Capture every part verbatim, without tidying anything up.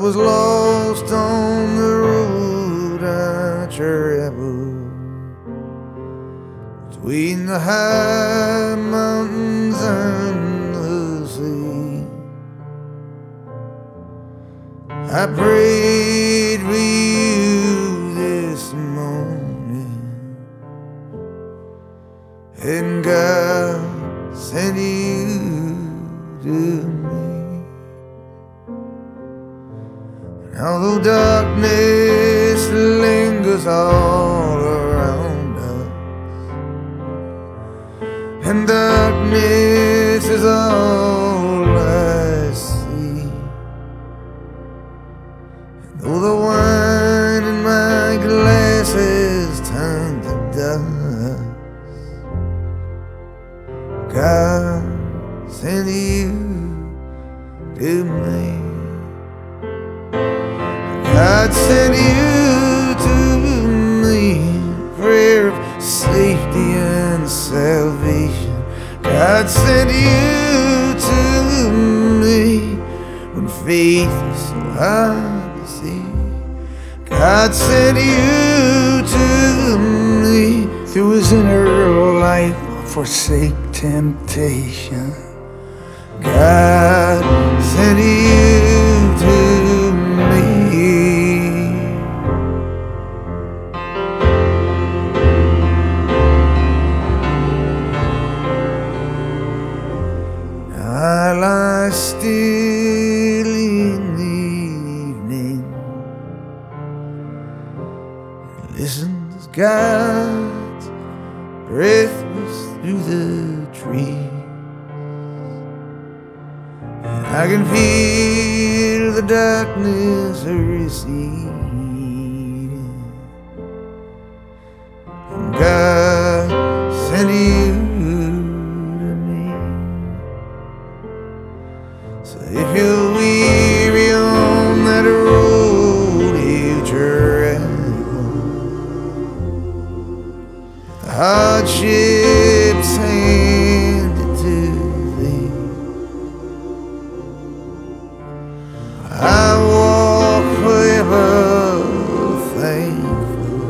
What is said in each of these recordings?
was lost on the road I traveled, between the high mountains and the sea. I prayed for you this morning, and God sent you to me. Although darkness lingers all around us, and darkness is all I see, and though the wine in my glass has turned to dust, God sent you to me. God sent you to me, prayer of safety and salvation. God sent you to me when faith is so hard to see. God sent you to me through his inner life, forsake temptation. God sent you to me. I lie still in the evening, listen as God's breath was through the trees. I can feel the darkness receding, and God sent you to me. So if you're weary on that road you travel, the hardships handed to thee, I walk forever thankful.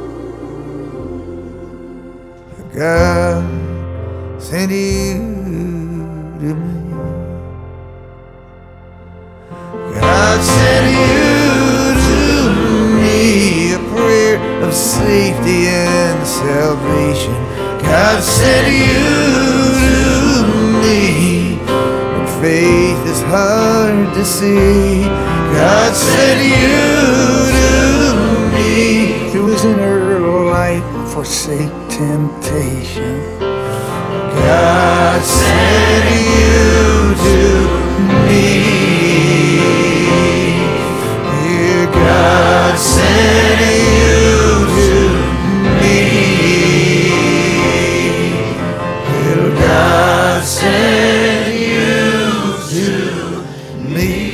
God sent you to me. God sent you to me, a prayer of safety and salvation. God sent you to me when faith is hard to see. God sent you to me through his inner light, forsake temptation. God sent you to me. Yeah, God sent you to me. Yeah, God sent you to me.